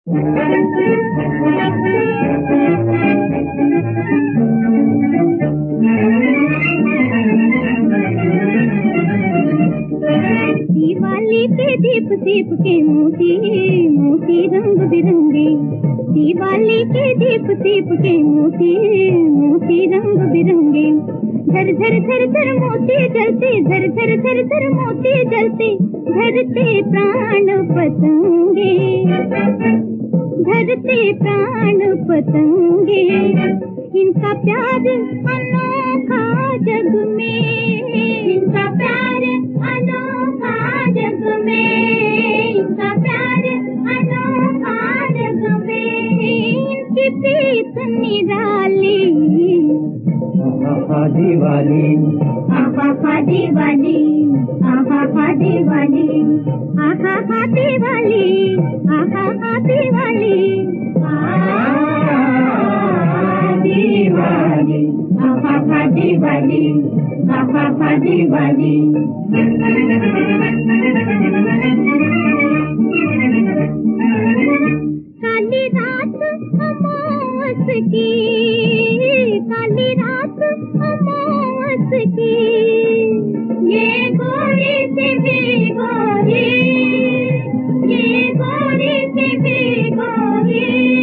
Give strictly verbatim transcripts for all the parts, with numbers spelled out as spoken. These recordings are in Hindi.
दिवाली पे दीप दीप के मोती मोती रंग बिरंगे, दिवाली पे दीप दीप के मोती मोती रंग बिरंगे। झर झर झर झर मोती जलते, झर झर झर झर मोती जलते, धरते प्राण पतंगे, धरते प्राण पतंगे। इनका प्यार अनोखा जग में, इनका प्यार अनोखा जग में, इनका प्यार अनोखा जग में। इनकी प्रीत निराली, आहा दिवाली, आहा दिवाली, आहा दिवाली, आहा दिवाली, आहा दिवाली, दिवाली, आहा दिवाली, आहा दिवाली। काली रात अमावस की, काली रात अमावस की, ये गोरी से भी गोरी, ये गोरी से भी गोरी।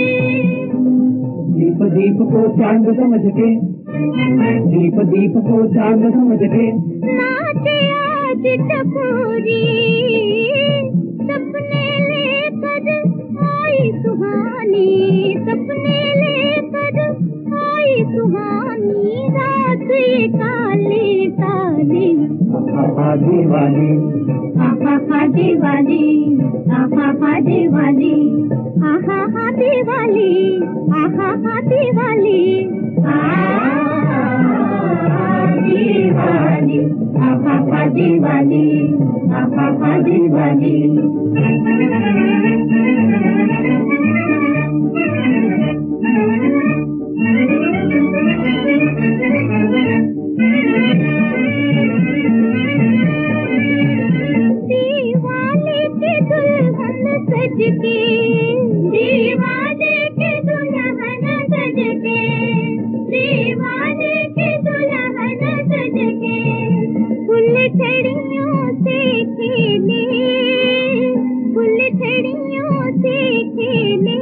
दीप दीप को चांद समझ के, दीप दीप को चांद समझ के, नाचे आज टपोरी, सपने लेकर आई सुहानी, सपने लेकर आई सुहानी। रात ये काली काली, आहा दिवाली, आहा दिवाली, आहा दिवाली, आहा दिवाली, आहा दिवाली, दिवाली, आहा दिवाली, आहा दिवाली। दीवाले के दुल्हन सज के, दीवाले के दुल्हन सज के, दीवाले के दुल्हन सज के। फुलझड़ियों से खेले, फुलझड़ियों से खेले।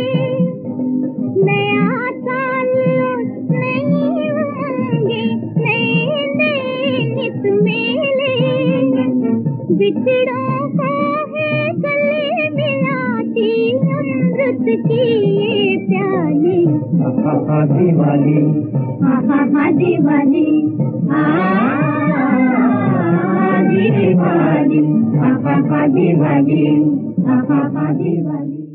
नया साल नई उमंगे, नए नए नित मेले। बिछड़ों को है गले मिलाती अमृत की ये प्याले। आहा दिवाली, आहा दिवाली, दिवाली, आहा दिवाली, आहा दिवाली।